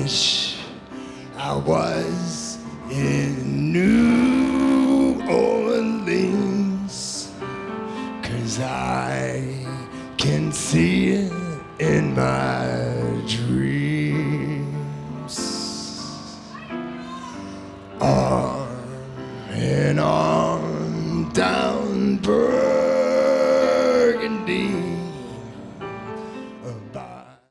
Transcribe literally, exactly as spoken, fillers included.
wish I was in New Orleans, 'cause I can see it in my dreams. Arm in arm down Broadway,